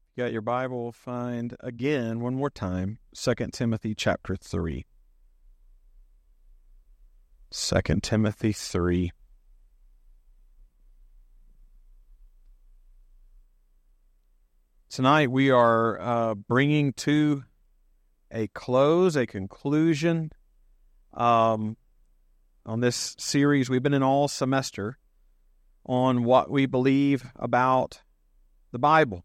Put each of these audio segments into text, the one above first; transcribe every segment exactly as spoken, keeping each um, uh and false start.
You got your Bible, find again, one more time, Second Timothy chapter three. Second Timothy three. Tonight we are uh, bringing to a close, a conclusion um, on this series we've been in all semester on what we believe about the Bible.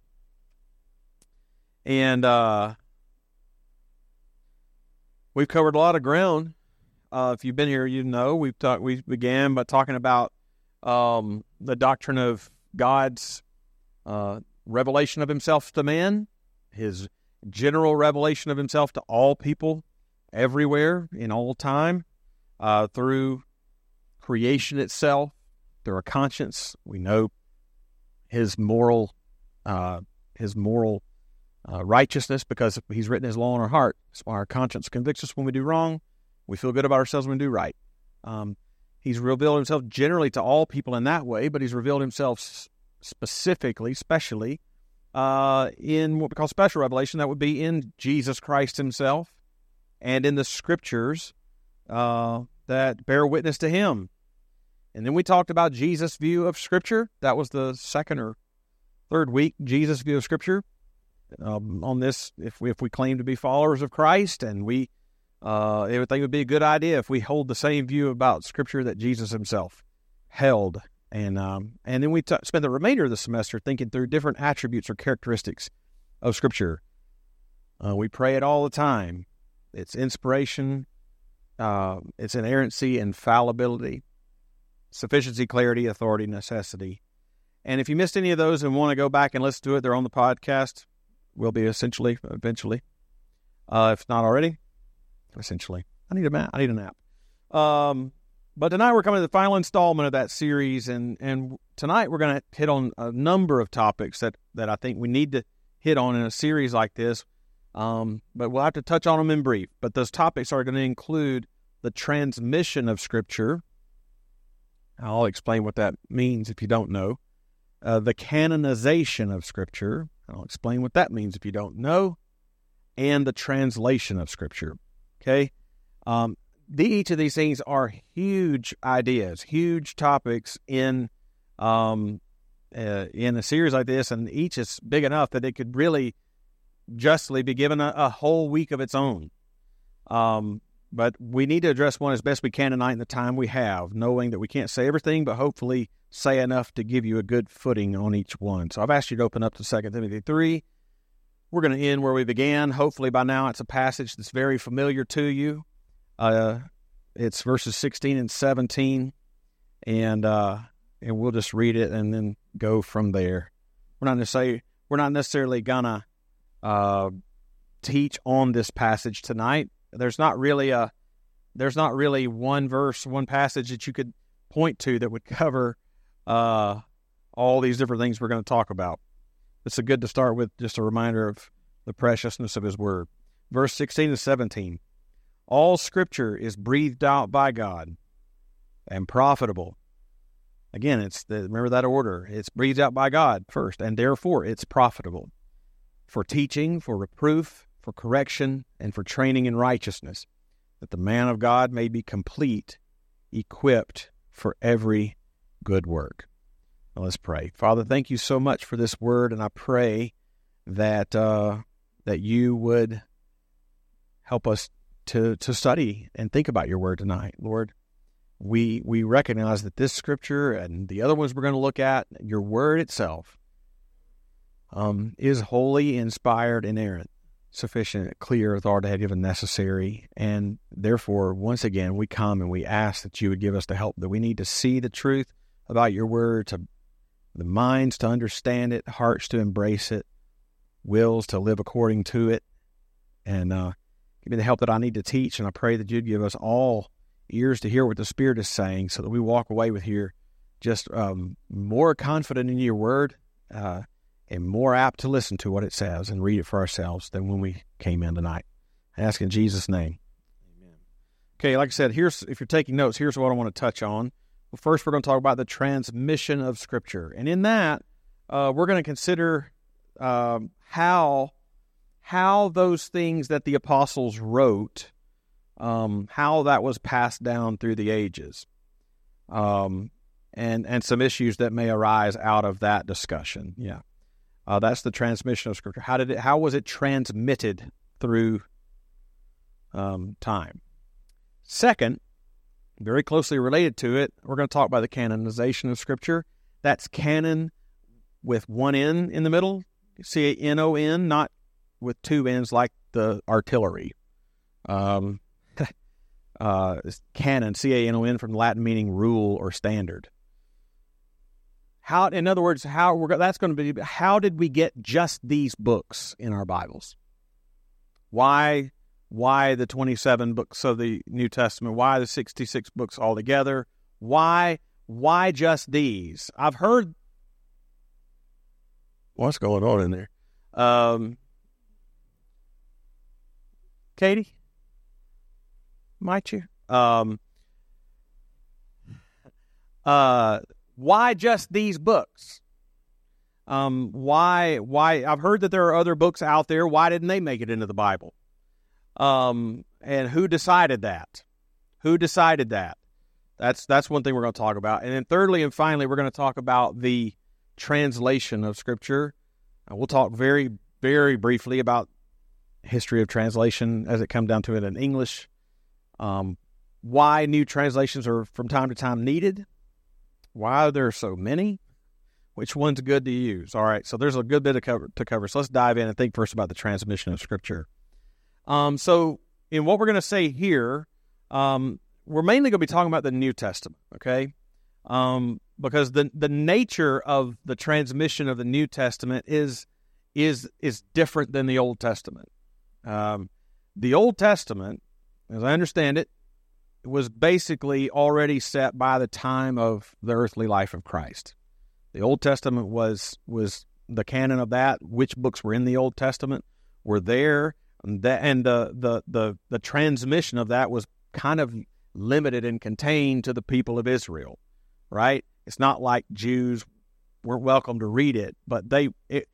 And uh, we've covered a lot of ground. Uh, if you've been here, you know we've talked. We began by talking about um, the doctrine of God's uh, revelation of Himself to men, His general revelation of Himself to all people, everywhere, in all time, uh, through creation itself, through our conscience. We know His moral, uh, His moral uh, righteousness because He's written His law in our heart. That's why our conscience convicts us when we do wrong. We feel good about ourselves when we do right. Um, he's revealed Himself generally to all people in that way, but He's revealed Himself specifically, specially, uh, in what we call special revelation. That would be in Jesus Christ Himself and in the Scriptures uh, that bear witness to Him. And then we talked about Jesus' view of Scripture. That was the second or third week, Jesus' view of Scripture. Um, on this, if we, if we claim to be followers of Christ, and we uh, I would think it would be a good idea if we hold the same view about Scripture that Jesus Himself held. And um, and then we t- spent the remainder of the semester thinking through different attributes or characteristics of Scripture. Uh, we pray it all the time. It's inspiration, uh, it's inerrancy, infallibility, sufficiency, clarity, authority, necessity. And if you missed any of those and want to go back and listen to it, they're on the podcast. Will be essentially, eventually. Uh, if not already, essentially. I need a map. I need a nap. Um, but tonight we're coming to the final installment of that series, and, and tonight we're going to hit on a number of topics that, that I think we need to hit on in a series like this. Um, but we'll have to touch on them in brief. But those topics are going to include the transmission of Scripture. I'll explain what that means if you don't know. Uh, the canonization of Scripture. I'll explain what that means if you don't know. And the translation of Scripture. Okay? Um, the, each of these things are huge ideas, huge topics in um, uh, in a series like this, and each is big enough that it could really justly be given a, a whole week of its own. Um, but we need to address one as best we can tonight in the time we have, knowing that we can't say everything, but hopefully say enough to give you a good footing on each one. So I've asked you to open up to Second Timothy three. We're going to end where we began. Hopefully by now it's a passage that's very familiar to you. Uh, it's verses sixteen and seventeen, and uh, and we'll just read it and then go from there. We're not necessarily we're not necessarily gonna uh, teach on this passage tonight. There's not really a there's not really one verse, one passage that you could point to that would cover uh, all these different things we're going to talk about. It's a good to start with just a reminder of the preciousness of His Word. Verse sixteen to seventeen. All Scripture is breathed out by God and profitable. Again, it's the, remember that order. It's breathed out by God first, and therefore it's profitable for teaching, for reproof, for correction, and for training in righteousness, that the man of God may be complete, equipped for every good work. Now let's pray. Father, thank you so much for this word, and I pray that uh, that you would help us to to study and think about your word tonight. Lord, we we recognize that this Scripture and the other ones we're going to look at, your word itself, um, is wholly inspired, inerrant, sufficient, clear, authoritative, and necessary. And therefore, once again, we come and we ask that you would give us the help that we need to see the truth about your word, to the minds to understand it, hearts to embrace it, wills to live according to it. And uh, give me the help that I need to teach. And I pray that you'd give us all ears to hear what the Spirit is saying, so that we walk away with here just um, more confident in your word, uh, and more apt to listen to what it says and read it for ourselves than when we came in tonight. I ask in Jesus' name. Amen. Okay, like I said, here's if you're taking notes, here's what I want to touch on. Well, first, we're going to talk about the transmission of Scripture. And in that, uh, we're going to consider um, how how those things that the apostles wrote, um, how that was passed down through the ages, um, and and some issues that may arise out of that discussion. Yeah, uh, that's the transmission of Scripture. How did it? How was it transmitted through um, time? Second, very closely related to it, we're going to talk about the canonization of Scripture. That's canon with one N in the middle. C A N O N, not with two N's like the artillery. Um, uh, canon, C A N O N, from Latin meaning rule or standard. How, in other words, how we're that's going to be. How did we get just these books in our Bibles? Why, why the twenty-seven books of the New Testament? Why the sixty-six books altogether? Why, why just these? I've heard. What's going on in there? Um, Katie, might you? Um, uh, why just these books? Um, why? Why? I've heard that there are other books out there. Why didn't they make it into the Bible? Um, and who decided that? Who decided that? That's that's one thing we're going to talk about. And then thirdly and finally, we're going to talk about the translation of Scripture. Uh, we'll talk very, very briefly about history of translation as it comes down to it in English. Um, why new translations are from time to time needed. Why are there so many? Which one's good to use? All right, so there's a good bit of cover, to cover. So let's dive in and think first about the transmission of Scripture. Um, so in what we're going to say here, um, we're mainly going to be talking about the New Testament, okay? Um, because the the nature of the transmission of the New Testament is is is different than the Old Testament. Um, the Old Testament, as I understand it, was basically already set by the time of the earthly life of Christ. The Old Testament was was the canon of that. Which books were in the Old Testament were there, and the and the the the, the transmission of that was kind of limited and contained to the people of Israel, right? It's not like Jews weren't welcome to read it, but they it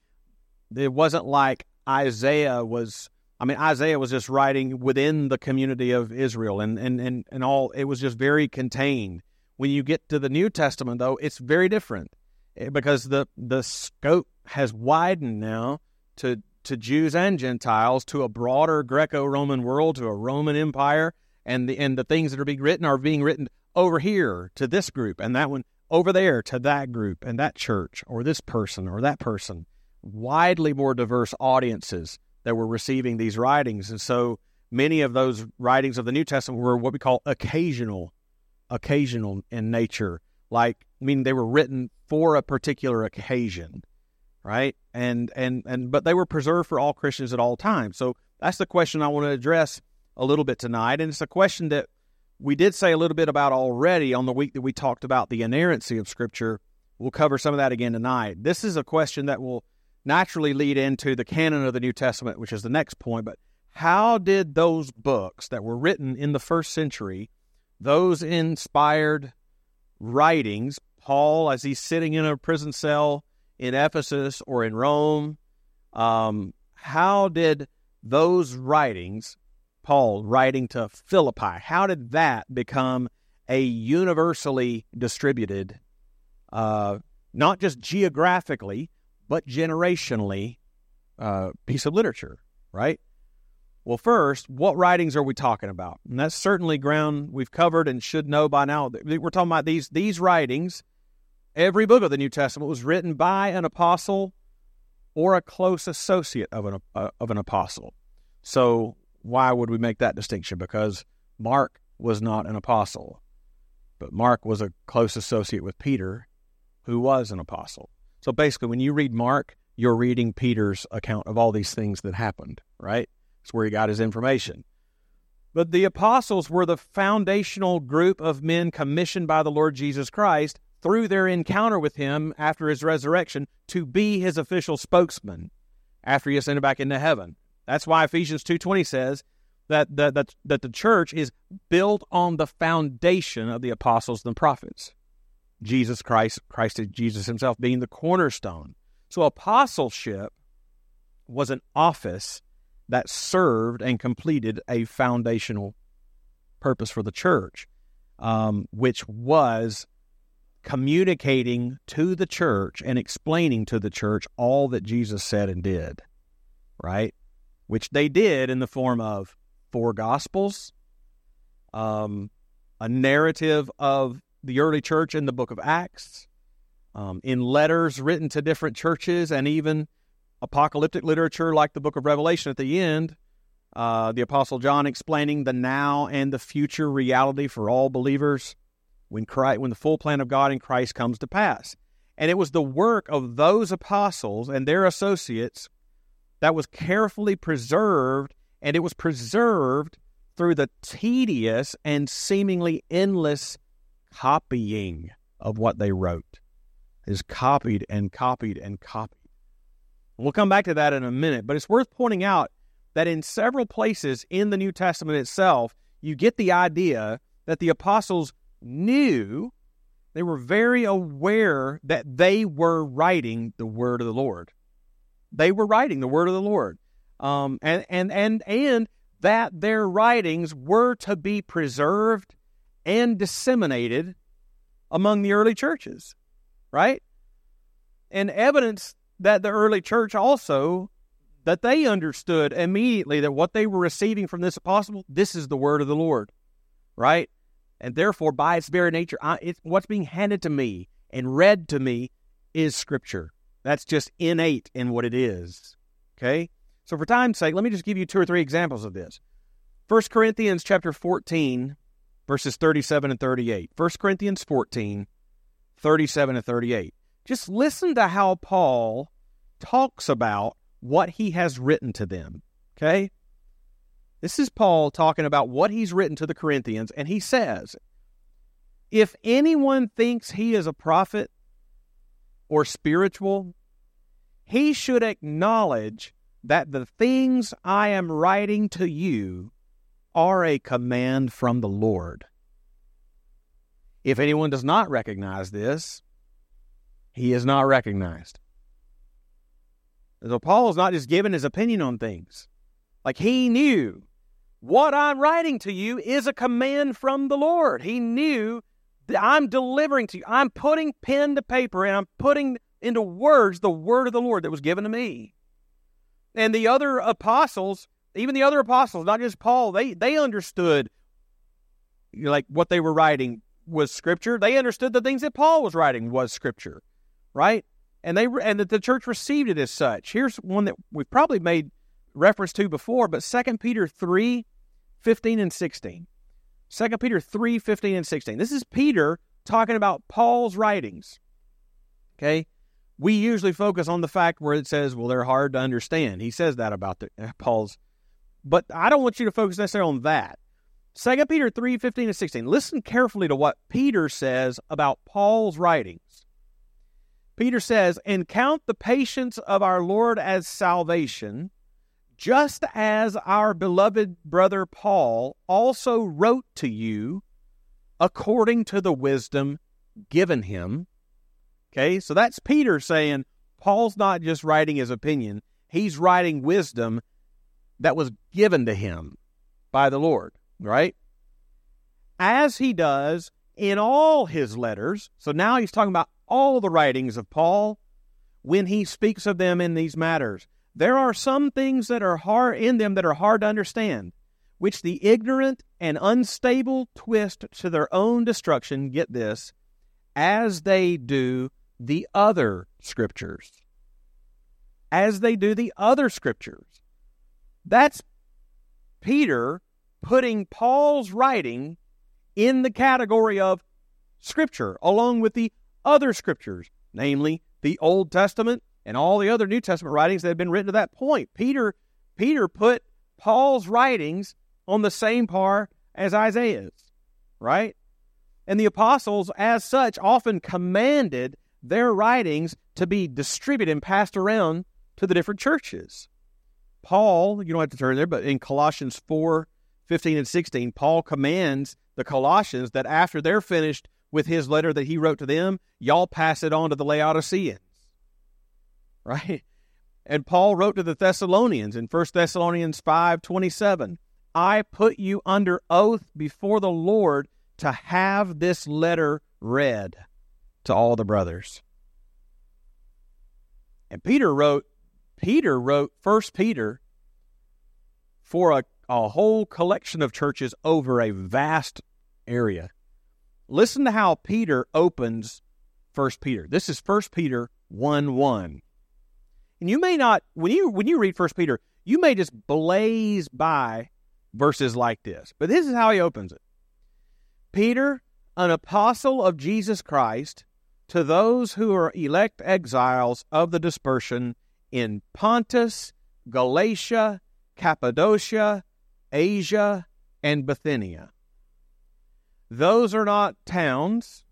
it wasn't like Isaiah was. I mean, Isaiah was just writing within the community of Israel, and and and and all. It was just very contained. When you get to the New Testament, though, it's very different because the the scope has widened now to to Jews and Gentiles, to a broader Greco-Roman world, to a Roman Empire, and the and the things that are being written are being written over here to this group, and that one over there to that group, and that church, or this person, or that person. Widely more diverse audiences that were receiving these writings. And so many of those writings of the New Testament were what we call occasional, occasional in nature. Like, I mean, they were written for a particular occasion, right? And, and, and, but they were preserved for all Christians at all times. So that's the question I want to address a little bit tonight. And it's a question that we did say a little bit about already on the week that we talked about the inerrancy of Scripture. We'll cover some of that again tonight. This is a question that will naturally lead into the canon of the New Testament, which is the next point. But how did those books that were written in the first century, those inspired writings, Paul, as he's sitting in a prison cell in Ephesus or in Rome, um, how did those writings, Paul writing to Philippi, how did that become a universally distributed, uh, not just geographically, but generationally, uh, piece of literature, right? Well, first, what writings are we talking about? And that's certainly ground we've covered and should know by now. We're talking about these these writings. Every book of the New Testament was written by an apostle or a close associate of an uh, of an apostle. So why would we make that distinction? Because Mark was not an apostle, but Mark was a close associate with Peter, who was an apostle. So basically, when you read Mark, you're reading Peter's account of all these things that happened, right? It's where he got his information. But the apostles were the foundational group of men commissioned by the Lord Jesus Christ through their encounter with him after his resurrection to be his official spokesman after he ascended back into heaven. That's why Ephesians two twenty says that, that, that, that the church is built on the foundation of the apostles and the prophets. Jesus Christ, Christ Jesus himself being the cornerstone. So apostleship was an office that served and completed a foundational purpose for the church, um, which was communicating to the church and explaining to the church all that Jesus said and did, right? Which they did in the form of four Gospels, um, a narrative of the early church in the book of Acts, um, in letters written to different churches, and even apocalyptic literature like the book of Revelation at the end, uh, the Apostle John explaining the now and the future reality for all believers when Christ, when the full plan of God in Christ comes to pass. And it was the work of those apostles and their associates that was carefully preserved, and it was preserved through the tedious and seemingly endless copying of what they wrote. It is copied and copied and copied. We'll come back to that in a minute, but it's worth pointing out that in several places in the New Testament itself, you get the idea that the apostles knew, they were very aware that they were writing the word of the Lord. They were writing the word of the Lord. Um, and, and, and, and that their writings were to be preserved and disseminated among the early churches, right? And evidence that the early church also, that they understood immediately that what they were receiving from this apostle, this is the word of the Lord, right? And therefore, by its very nature, I, it's, what's being handed to me and read to me is Scripture. That's just innate in what it is, okay? So for time's sake, let me just give you two or three examples of this. First Corinthians chapter fourteen, verses thirty-seven and thirty-eight. First Corinthians fourteen, thirty-seven and thirty-eight. Just listen to how Paul talks about what he has written to them, okay? This is Paul talking about what he's written to the Corinthians, and he says, if anyone thinks he is a prophet or spiritual, he should acknowledge that the things I am writing to you are a command from the Lord. If anyone does not recognize this, he is not recognized. So Paul is not just giving his opinion on things. Like, he knew what I'm writing to you is a command from the Lord. He knew that I'm delivering to you. I'm putting pen to paper and I'm putting into words the word of the Lord that was given to me. And the other apostles, even the other apostles, not just Paul, they, they understood, you know, like what they were writing was Scripture. They understood the things that Paul was writing was Scripture, right? And they and that the church received it as such. Here's one that we've probably made reference to before, but Second Peter three, fifteen and sixteen. Second Peter three, fifteen and sixteen. This is Peter talking about Paul's writings. Okay? We usually focus on the fact where it says, well, they're hard to understand. He says that about the, uh, Paul's. But I don't want you to focus necessarily on that. Second Peter three, fifteen and sixteen. Listen carefully to what Peter says about Paul's writings. Peter says, and count the patience of our Lord as salvation, just as our beloved brother Paul also wrote to you according to the wisdom given him. Okay, so that's Peter saying Paul's not just writing his opinion, he's writing wisdom that was given to him by the Lord, right? As he does in all his letters. So now he's talking about all the writings of Paul when he speaks of them in these matters. There are some things that are hard in them that are hard to understand, which the ignorant and unstable twist to their own destruction, get this, as they do the other scriptures. As they do the other scriptures. That's Peter putting Paul's writing in the category of Scripture, along with the other Scriptures, namely the Old Testament and all the other New Testament writings that had been written to that point. Peter, Peter put Paul's writings on the same par as Isaiah's, right? And the apostles, as such, often commanded their writings to be distributed and passed around to the different churches. Paul, you don't have to turn there, but in Colossians four, fifteen and sixteen, Paul commands the Colossians that after they're finished with his letter that he wrote to them, y'all pass it on to the Laodiceans. Right? And Paul wrote to the Thessalonians in First Thessalonians five twenty-seven, I put you under oath before the Lord to have this letter read to all the brothers. And Peter wrote, Peter wrote First Peter for a, a whole collection of churches over a vast area. Listen to how Peter opens First Peter. This is First Peter one one. And you may not, when you when you read First Peter, you may just blaze by verses like this. But this is how he opens it. Peter, an apostle of Jesus Christ, to those who are elect exiles of the dispersion in Pontus, Galatia, Cappadocia, Asia, and Bithynia. Those are not towns.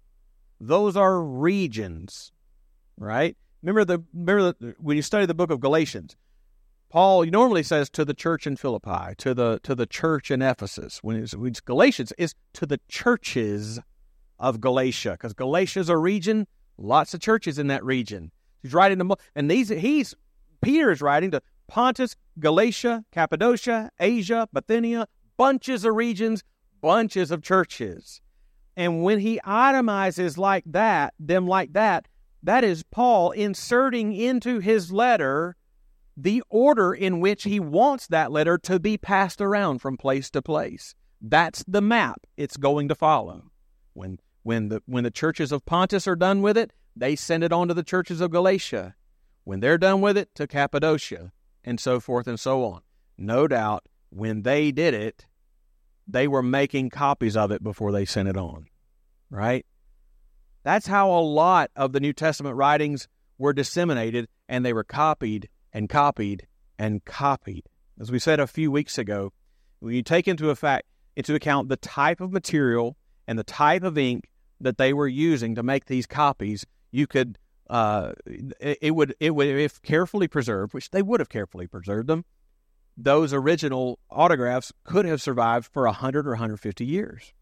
Those are regions, right? Remember the remember the, when you study the book of Galatians, Paul normally says to the church in Philippi, to the to the church in Ephesus. When it's, when it's Galatians, is to the churches of Galatia, because Galatia is a region, lots of churches in that region. He's writing them, and these he's Peter is writing to Pontus, Galatia, Cappadocia, Asia, Bithynia, bunches of regions, bunches of churches. And when he itemizes like that, them like that, that is Paul inserting into his letter the order in which he wants that letter to be passed around from place to place. That's the map it's going to follow. When when the when the churches of Pontus are done with it, they send it on to the churches of Galatia. When they're done with it, to Cappadocia, and so forth and so on. No doubt, when they did it, they were making copies of it before they sent it on, right? That's how a lot of the New Testament writings were disseminated, and they were copied and copied and copied. As we said a few weeks ago, when you take into effect, into account the type of material and the type of ink that they were using to make these copies, you could, uh, it, it would, it would, if carefully preserved, which they would have carefully preserved them, those original autographs could have survived for one hundred or one hundred fifty years.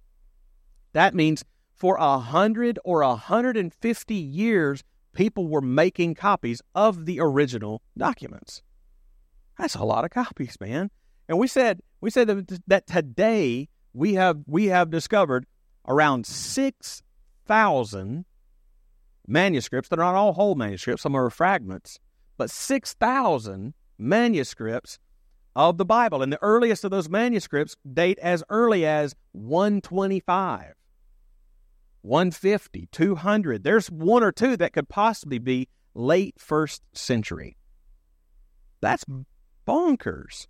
That means for one hundred or one hundred fifty years, people were making copies of the original documents. That's a lot of copies, man. And we said we said that, that today we have we have discovered around six thousand manuscripts. They're not all whole manuscripts; some are fragments, but six thousand manuscripts of the Bible. And the earliest of those manuscripts date as early as one twenty-five, one fifty, two hundred. There's one or two that could possibly be late first century. That's bonkers.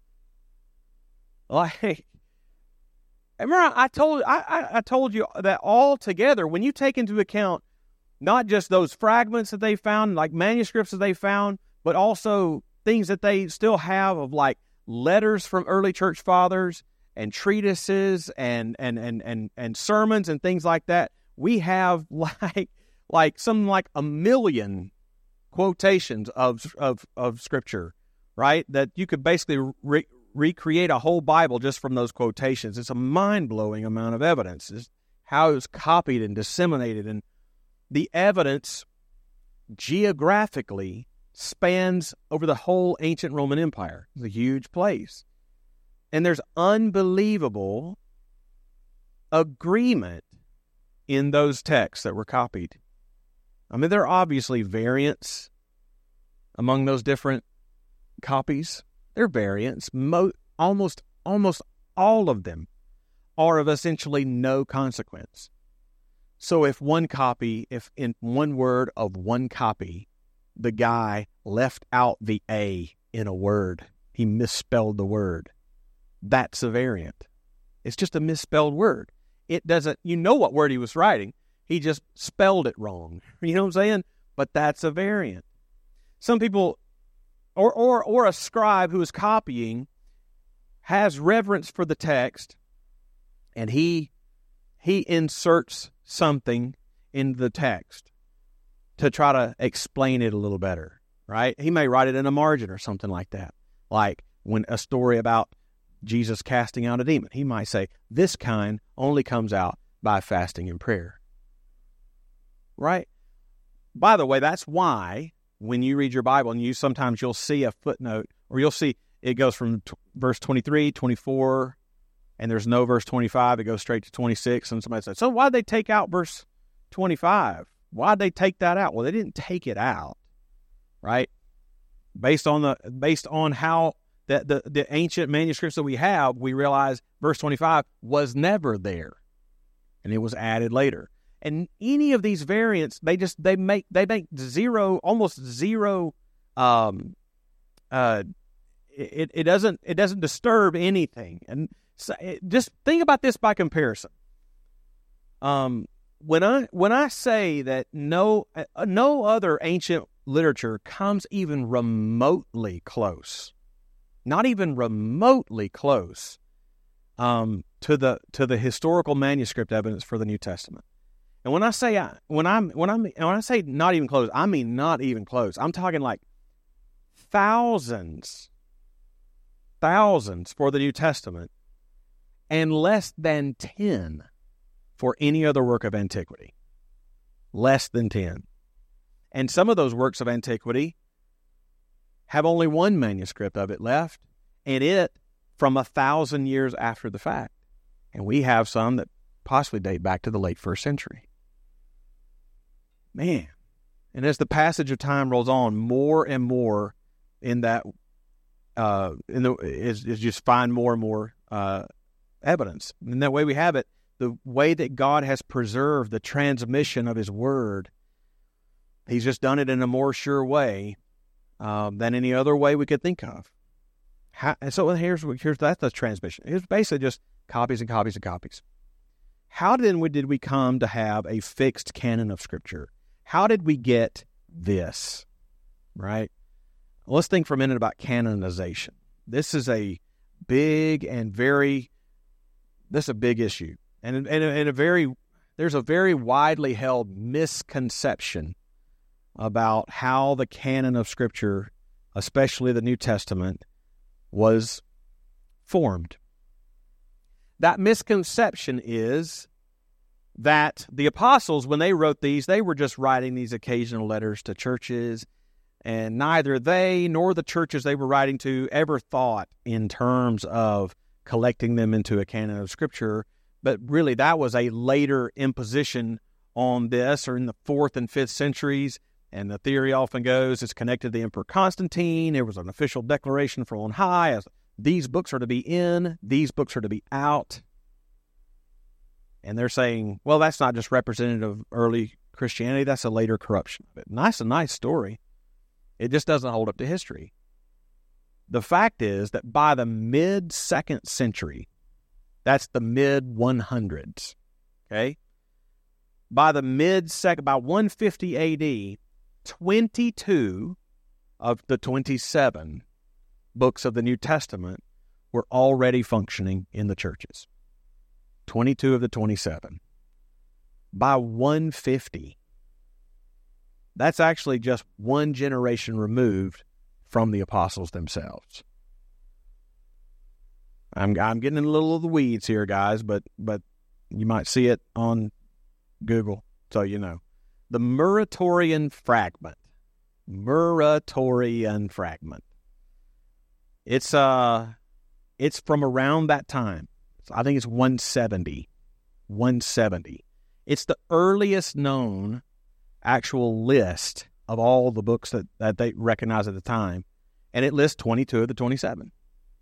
Like, remember I told I, I, I told you that all together, when you take into account not just those fragments that they found, like manuscripts that they found, but also things that they still have of like letters from early church fathers and treatises and and and and, and sermons and things like that. We have like like something like a million quotations of of of scripture, right? That you could basically re- recreate a whole Bible just from those quotations. It's a mind-blowing amount of evidence. It's how it was copied and disseminated, and the evidence geographically spans over the whole ancient Roman Empire. It's a huge place. And there's unbelievable agreement in those texts that were copied. I mean, there are obviously variants among those different copies. There are variants. Mo- almost, almost all of them are of essentially no consequence. So if one copy, if in one word of one copy, the guy left out the A in a word, he misspelled the word, that's a variant. It's just a misspelled word. It doesn't, you know what word he was writing. He just spelled it wrong. You know what I'm saying? But that's a variant. Some people, or or or a scribe who is copying, has reverence for the text, and he he inserts something in the text to try to explain it a little better, right? He may write it in a margin or something like that. Like when a story about Jesus casting out a demon, he might say, this kind only comes out by fasting and prayer. Right? By the way, that's why when you read your Bible, and you sometimes you'll see a footnote, or you'll see it goes from t- verse twenty-three, twenty-four, and there's no verse twenty-five. It goes straight to twenty-six, and somebody says, so why'd they take out verse twenty-five? Why'd they take that out? Well, they didn't take it out, right? Based on the based on how the, the, the ancient manuscripts that we have, we realize verse twenty-five was never there, and it was added later. And any of these variants, they just they make they make zero, almost zero. Um, uh, it it doesn't it doesn't disturb anything. And so it, just think about this by comparison. Um, when I when I say that no uh, no other ancient literature comes even remotely close, not even remotely close, um, to the to the historical manuscript evidence for the New Testament. And when I say I, when I'm when I'm when I say not even close, I mean not even close. I'm talking like thousands, thousands for the New Testament, and less than ten for any other work of antiquity. Less than ten. And some of those works of antiquity have only one manuscript of it left, and it from a thousand years after the fact. And we have some that possibly date back to the late first century. Man. And as the passage of time rolls on, more and more in that, uh, in the is, is just find more and more uh, evidence. And that way we have it, the way that God has preserved the transmission of His Word, He's just done it in a more sure way um, than any other way we could think of. How, and so here's here's that's the transmission. It's basically just copies and copies and copies. How then did we come to have a fixed canon of Scripture? How did we get this? Right? Let's think for a minute about canonization. This is a big and very, this is a big issue. And, and, and a very, there's a very widely held misconception about how the canon of Scripture, especially the New Testament, was formed. That misconception is that the apostles, when they wrote these, they were just writing these occasional letters to churches, and neither they nor the churches they were writing to ever thought in terms of collecting them into a canon of Scripture, but really that was a later imposition on this, or in the fourth and fifth centuries, and the theory often goes it's connected to the Emperor Constantine. There was an official declaration from on high as these books are to be in, these books are to be out. And they're saying, well, that's not just representative of early Christianity, that's a later corruption of it. Nice, a nice story. It just doesn't hold up to history. The fact is that by the mid-second century, that's the mid one hundreds, okay? By the mid-second, by one fifty A D, twenty-two of the twenty-seven books of the New Testament were already functioning in the churches. twenty-two of the twenty-seven. By one fifty, that's actually just one generation removed from the apostles themselves. I'm I'm getting in a little of the weeds here, guys, but but you might see it on Google, so you know. The Muratorian fragment. Muratorian fragment. It's uh it's from around that time. I think it's one seventy. one seventy. It's the earliest known actual list of all the books that, that they recognize at the time, and it lists twenty-two of the twenty-seven.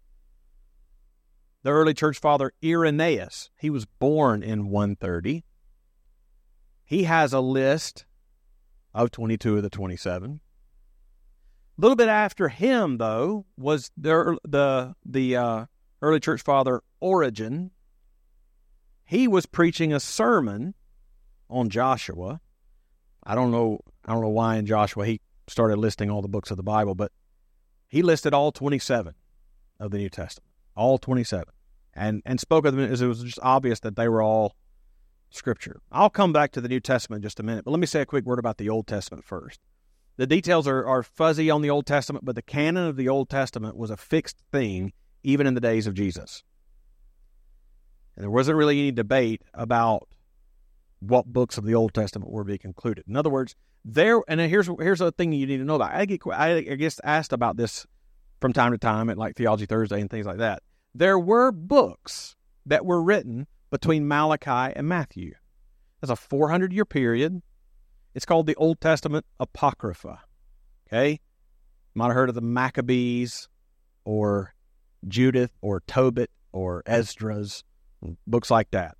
The early church father Irenaeus, he was born in one thirty. He has a list of twenty-two of the twenty-seven. A little bit after him, though, was the the the uh, early church father Origen. He was preaching a sermon on Joshua. I don't know. I don't know why in Joshua he started listing all the books of the Bible, but he listed all twenty-seven of the New Testament, all twenty-seven, and and spoke of them as it was just obvious that they were all Scripture. I'll come back to the New Testament in just a minute, but let me say a quick word about the Old Testament first. The details are, are fuzzy on the Old Testament, but the canon of the Old Testament was a fixed thing even in the days of Jesus. And there wasn't really any debate about what books of the Old Testament were being concluded. In other words, There, and here's here's a thing you need to know about. I get I get asked about this from time to time at like Theology Thursday and things like that. There were books that were written between Malachi and Matthew. That's a four hundred year period. It's called the Old Testament Apocrypha. Okay, you might have heard of the Maccabees or Judith or Tobit or Esdras, books like that.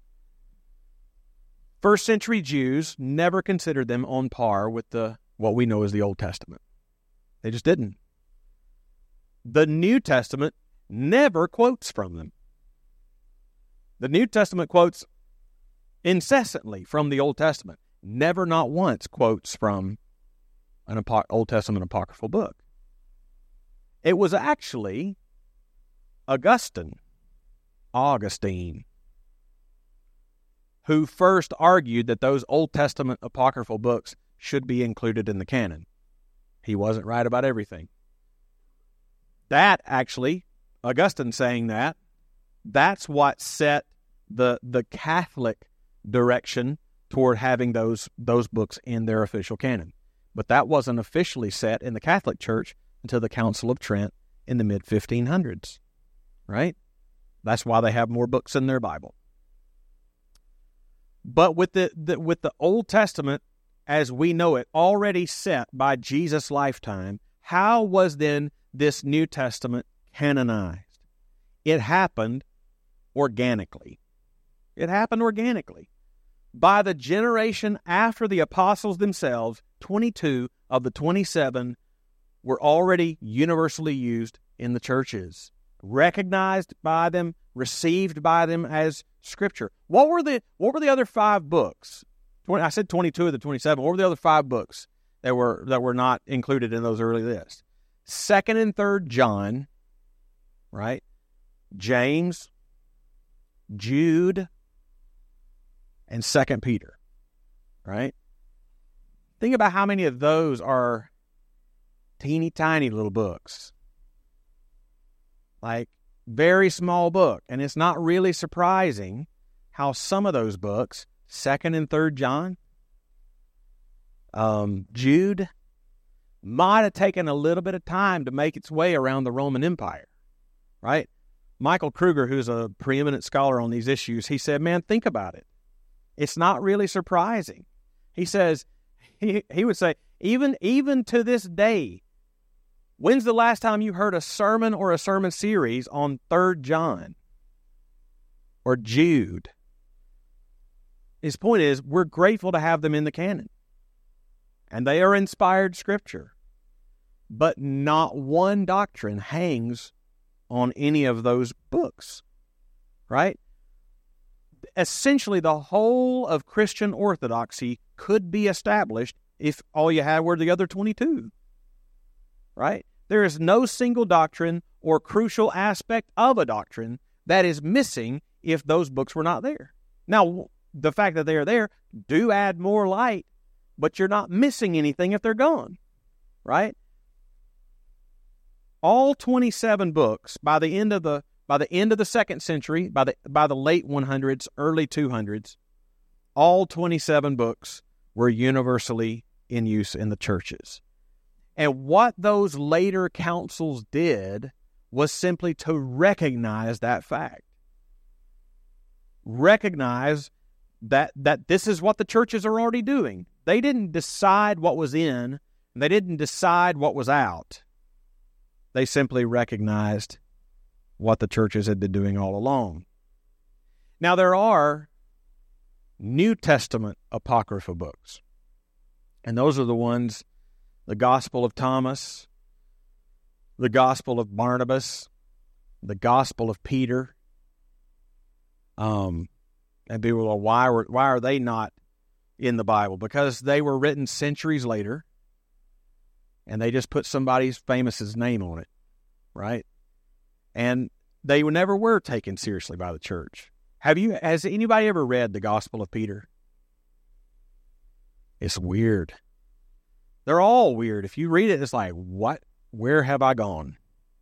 First century Jews never considered them on par with the what we know as the Old Testament. They just didn't. The New Testament never quotes from them. The New Testament quotes incessantly from the Old Testament. Never, not once, quotes from an Apo- Old Testament apocryphal book. It was actually Augustine, Augustine, who first argued that those Old Testament apocryphal books should be included in the canon. He wasn't right about everything. That actually, Augustine saying that, that's what set the the Catholic direction toward having those those books in their official canon. But that wasn't officially set in the Catholic Church until the Council of Trent in the mid fifteen hundreds, right? That's why they have more books in their Bible. But with the, the with the Old Testament, as we know it, already set by Jesus' lifetime, how was then this New Testament canonized? It happened organically. It happened organically. By the generation after the apostles themselves, twenty-two of the twenty-seven were already universally used in the churches, recognized by them, received by them as Scripture. What were the what were the other five books? twenty, I said twenty-two of the twenty-seven. What were the other five books that were that were not included in those early lists? Second and Third John, right? James, Jude, and Second Peter, right? Think about how many of those are teeny tiny little books, like very small book. And it's not really surprising how some of those books, Second and Third John, um, Jude, might have taken a little bit of time to make its way around the Roman Empire, right? Michael Kruger, who's a preeminent scholar on these issues, he said, man, think about it. It's not really surprising. He says, he, he would say, even, even to this day, when's the last time you heard a sermon or a sermon series on Third John or Jude? His point is, we're grateful to have them in the canon. And they are inspired Scripture. But not one doctrine hangs on any of those books, right? Essentially, the whole of Christian orthodoxy could be established if all you had were the other twenty-two, right? There is no single doctrine or crucial aspect of a doctrine that is missing if those books were not there. Now, the fact that they are there do add more light, but you're not missing anything if they're gone, right? All twenty-seven books by the end of the by the end of the second century, by the by the late hundreds, early two hundreds, all twenty-seven books were universally in use in the churches. And what those later councils did was simply to recognize that fact. Recognize that that this is what the churches are already doing. They didn't decide what was in, and they didn't decide what was out. They simply recognized what the churches had been doing all along. Now, there are New Testament Apocrypha books, and those are the ones, the Gospel of Thomas, the Gospel of Barnabas, the Gospel of Peter. Um, and people are, why were why are they not in the Bible? Because they were written centuries later, and they just put somebody's famous's name on it, right? And they never were taken seriously by the church. Have you? Has anybody ever read the Gospel of Peter? It's weird. They're all weird. If you read it, it's like, what? Where have I gone?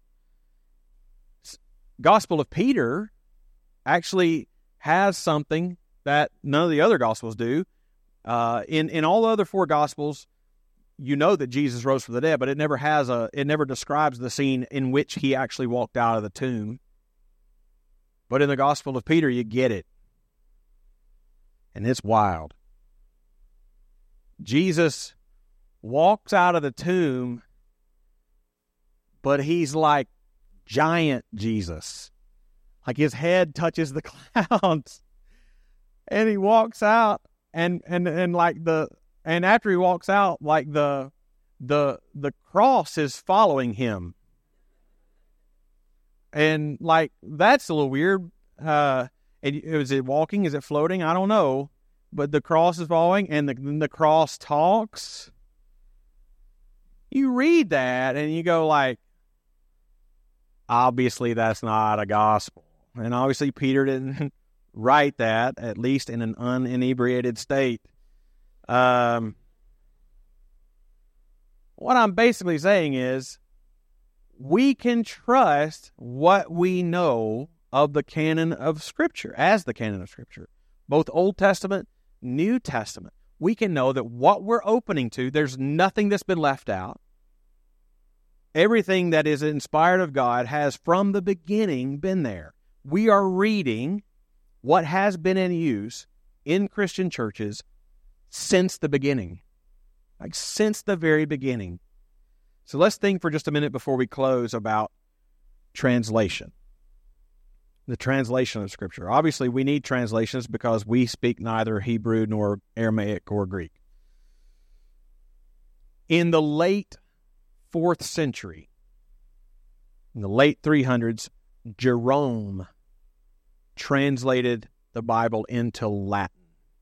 Gospel of Peter actually has something that none of the other Gospels do. Uh, in, in all the other four Gospels, you know that Jesus rose from the dead, but it never has a, it never describes the scene in which he actually walked out of the tomb. But in the Gospel of Peter, you get it. And it's wild. Jesus walks out of the tomb, but he's like giant Jesus. Like his head touches the clouds. And he walks out, and, and, and like the, and after he walks out, like the, the, the cross is following him. And like, that's a little weird. Uh, and is it walking? Is it floating? I don't know. But the cross is following, and the, the cross talks. You read that and you go like, obviously that's not a gospel. And obviously Peter didn't write that, at least in an uninebriated state. Um, what I'm basically saying is, we can trust what we know of the canon of Scripture, as the canon of Scripture. Both Old Testament, New Testament. We can know that what we're opening to, there's nothing that's been left out. Everything that is inspired of God has from the beginning been there. We are reading what has been in use in Christian churches since the beginning. Like since the very beginning. So let's think for just a minute before we close about translation. The translation of Scripture. Obviously, we need translations because we speak neither Hebrew nor Aramaic or Greek. In the late fourth century, in the late three hundreds, Jerome translated the Bible into Latin,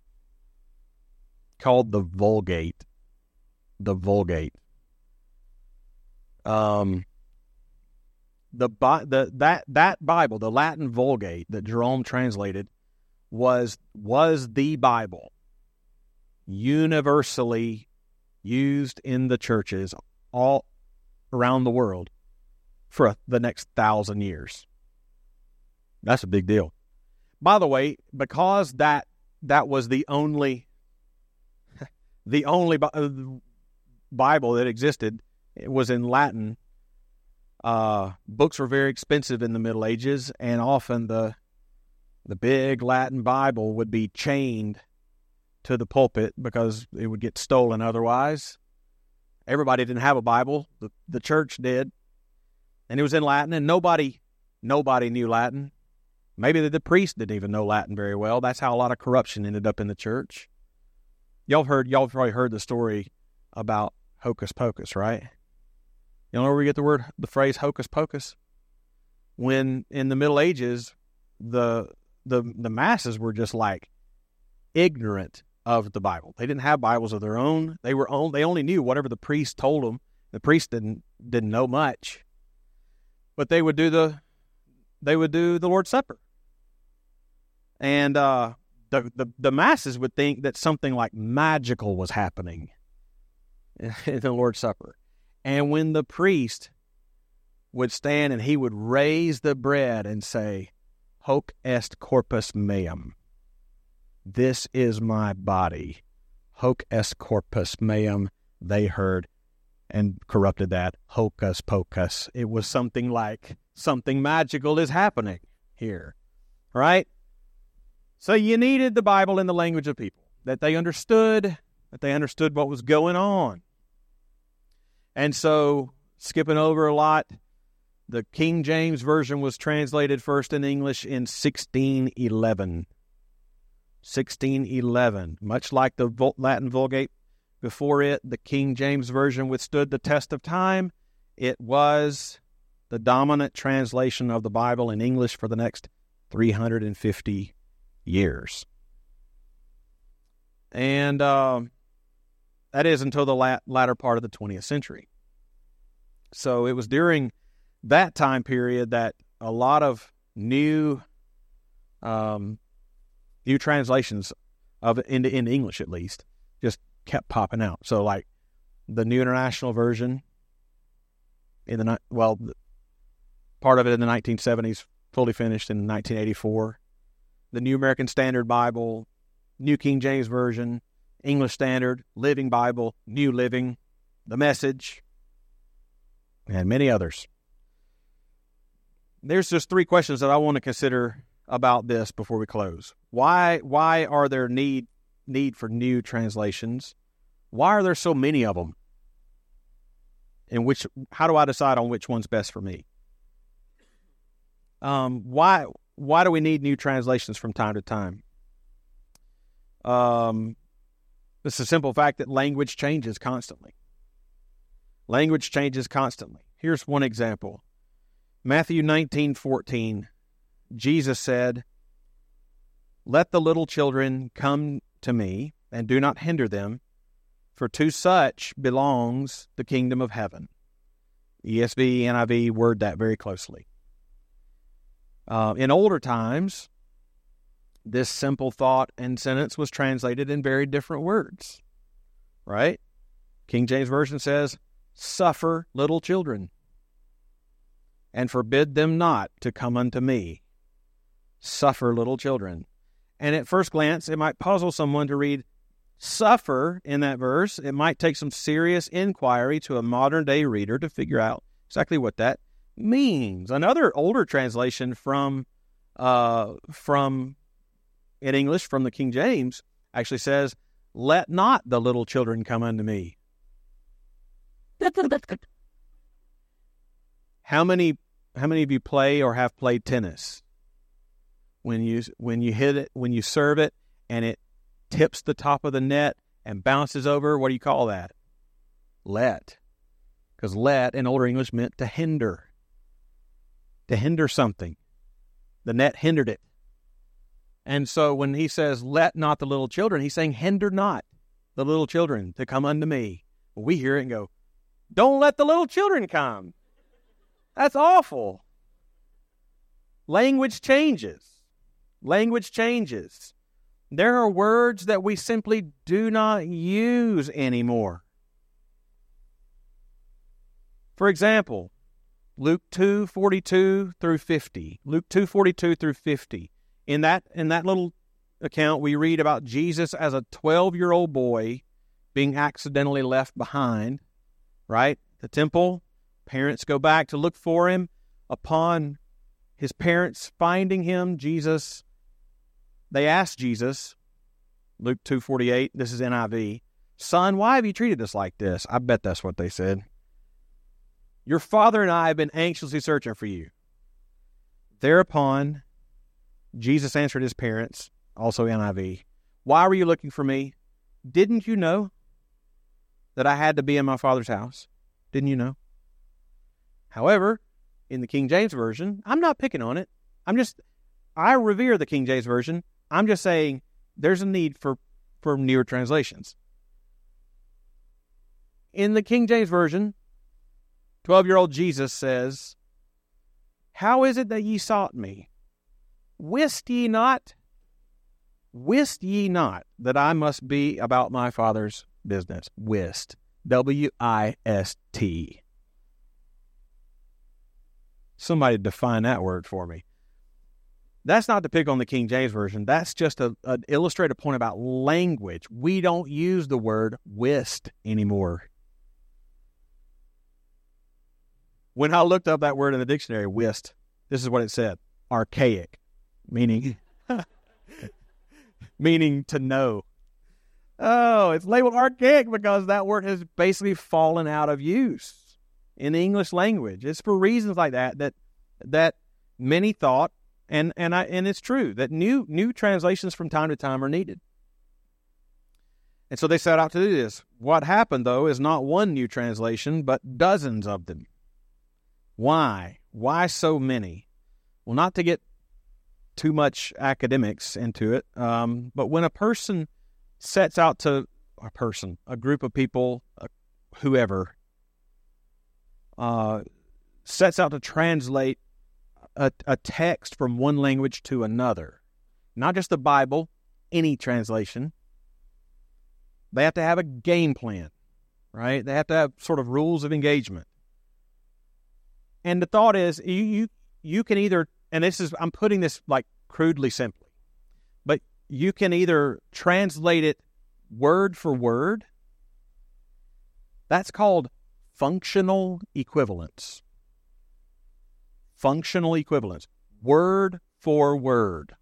called the Vulgate. The Vulgate. Um, the the that that Bible, the Latin Vulgate that Jerome translated, was was the Bible universally used in the churches all around the world for the next thousand years. That's a big deal. By the way, because that that was the only the only Bible that existed, it was in Latin. Uh, books were very expensive in the Middle Ages, and often the the big Latin Bible would be chained to the pulpit because it would get stolen otherwise. Everybody didn't have a Bible. The, the church did. And it was in Latin, and nobody nobody knew Latin. Maybe the, the priest didn't even know Latin very well. That's how a lot of corruption ended up in the church. Y'all heard, y'all probably heard the story about hocus pocus, right? You know where we get the word, the phrase hocus pocus? When in the Middle Ages, the the the masses were just like ignorant of the Bible. They didn't have Bibles of their own. They were on, they only knew whatever the priest told them. The priest didn't didn't know much, but they would do the they would do the Lord's Supper, and uh, the the the masses would think that something like magical was happening in the Lord's Supper. And when the priest would stand and he would raise the bread and say, "Hoc est corpus meum," this is my body. Hoc est corpus meum, they heard and corrupted that. Hocus pocus. It was something like something magical is happening here, right? So you needed the Bible in the language of people, that they understood, that they understood what was going on. And so, skipping over a lot, the King James Version was translated first in English in sixteen eleven. sixteen eleven. Much like the Latin Vulgate before it, the King James Version withstood the test of time. It was the dominant translation of the Bible in English for the next three hundred fifty years. And um, that is until the lat- latter part of the twentieth century. So it was during that time period that a lot of new um, new translations of it into, into English, at least, just kept popping out. So like the New International Version in the, well, part of it in the nineteen seventies, fully finished in nineteen eighty-four. The New American Standard Bible, New King James Version, English Standard, Living Bible, New Living, The Message, and many others. There's just three questions that I want to consider about this before we close. Why why are there need need for new translations? Why are there so many of them? And which how do I decide on which one's best for me? Um, why why do we need new translations from time to time? Um, it's a simple fact that language changes constantly. Language changes constantly. Here's one example. Matthew nineteen fourteen, Jesus said, "Let the little children come to me, and do not hinder them, for to such belongs the kingdom of heaven." E S V, N I V word that very closely. Uh, in older times, this simple thought and sentence was translated in very different words, right? King James Version says, "Suffer little children, and forbid them not to come unto me." Suffer little children. And at first glance, it might puzzle someone to read suffer in that verse. It might take some serious inquiry to a modern-day reader to figure out exactly what that means. Another older translation from, uh, from in English, from the King James, actually says, "Let not the little children come unto me." How many how many of you play or have played tennis? When you when you hit it, when you serve it, and it tips the top of the net and bounces over, what do you call that? Let. Because let in older English meant to hinder. To hinder something. The net hindered it. And so when he says, "Let not the little children," he's saying, "Hinder not the little children to come unto me." Well, we hear it and go, "Don't let the little children come." That's awful. Language changes. Language changes. There are words that we simply do not use anymore. For example, Luke two forty-two through fifty. Luke two forty-two through fifty. In that in that little account, we read about Jesus as a twelve-year-old boy being accidentally left behind, right? The temple. Parents go back to look for him. Upon his parents finding him, Jesus, they ask Jesus, Luke two forty-eight, this is N I V, "Son, why have you treated us like this?" I bet that's what they said. "Your father and I have been anxiously searching for you." Thereupon, Jesus answered his parents, also N I V, "Why were you looking for me? Didn't you know that I had to be in my Father's house?" Didn't you know? However, in the King James Version, I'm not picking on it. I'm just, I revere the King James Version. I'm just saying there's a need for, for newer translations. In the King James Version, twelve-year-old Jesus says, "How is it that ye sought me? Wist ye not? Wist ye not that I must be about my Father's business?" Wist. W I S T. Somebody define that word for me. That's not to pick on the King James Version. That's just a, an illustrative point about language. We don't use the word wist anymore. When I looked up that word in the dictionary, wist, this is what it said. Archaic, meaning, meaning to know. Oh, it's labeled archaic because that word has basically fallen out of use in the English language. It's for reasons like that that that many thought, and and I and it's true that new new translations from time to time are needed. And so they set out to do this. What happened though is not one new translation, but dozens of them. Why? Why so many? Well, not to get too much academics into it, um, but when a person sets out to a person, a group of people, uh, whoever. Uh, sets out to translate a, a text from one language to another. Not just the Bible, any translation. They have to have a game plan, right? They have to have sort of rules of engagement. And the thought is, you you, you can either, and this is, I'm putting this like crudely simply, but you can either translate it word for word, That's called functional equivalence. Functional equivalence. Word for word.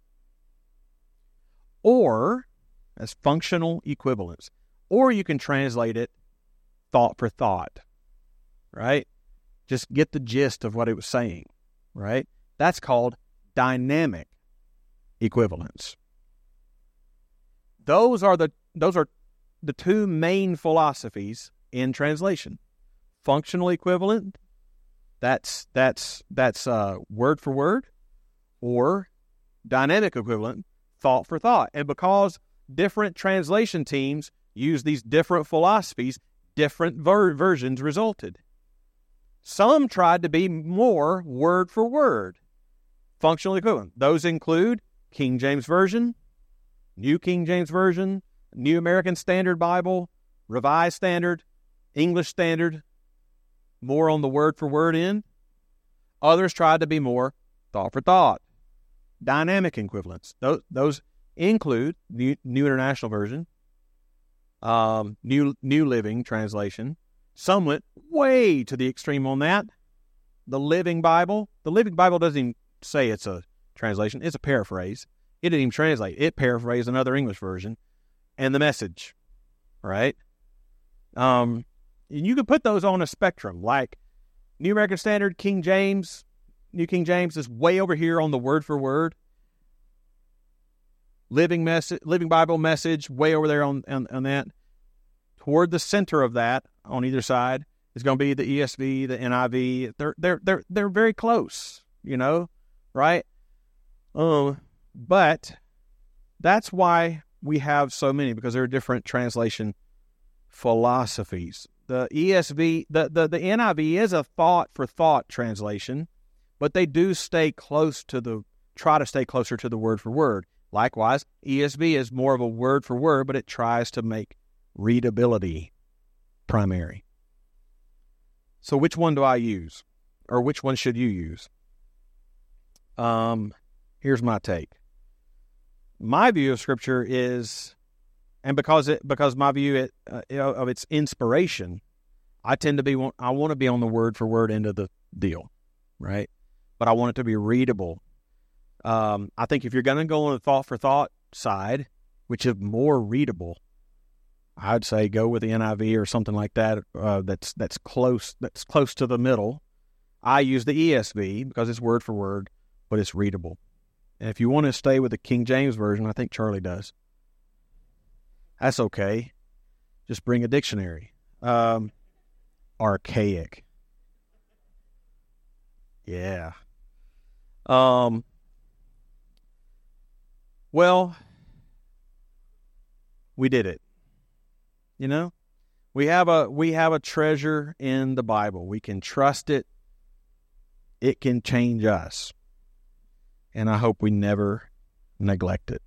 Or, as functional equivalence. Or you can translate it thought for thought. Right? Just get the gist of what it was saying. Right? That's called dynamic equivalence. Those are the those are the two main philosophies in translation. Functional equivalent, that's that's that's uh, word for word, or dynamic equivalent, thought for thought. And because different translation teams use these different philosophies, different ver- versions resulted. Some tried to be more word for word, functional equivalent. Those include King James Version, New King James Version, New American Standard Bible, Revised Standard, English Standard, more on the word for word end. Others tried to be more thought for thought, dynamic equivalents. Those, those include New, New International Version, um, New New Living Translation. Some went way to the extreme on that. The Living Bible. The Living Bible doesn't even say it's a translation. It's a paraphrase. It didn't even translate. It paraphrased another English version. And the Message, right? Um, and you can put those on a spectrum, like New American Standard, King James, New King James is way over here on the word for word. Living message, Living Bible Message, way over there on, on, on that. Toward the center of that, on either side, is going to be the E S V, the N I V. They're they're they're they're very close, you know, right? Um, but that's why we have so many, because there are different translation philosophies. The E S V, the, the, the N I V is a thought for thought translation, but they do stay close to the, try to stay closer to the word for word. Likewise, E S V is more of a word for word, but it tries to make readability primary. So which one do I use? Or which one should you use? Um, here's my take. My view of Scripture is, and because it because my view it, uh, of its inspiration, I tend to be I want to be on the word for word end of the deal, right? But I want it to be readable. Um, I think if you're going to go on the thought for thought side, which is more readable, I'd say go with the N I V or something like that. Uh, that's that's close that's close to the middle. I use the E S V because it's word for word, but it's readable. And if you want to stay with the King James Version, I think Charlie does. That's okay. Just bring a dictionary. Um, archaic. Yeah. Um. Well, we did it. You know, we have a we have a treasure in the Bible. We can trust it. It can change us. And I hope we never neglect it.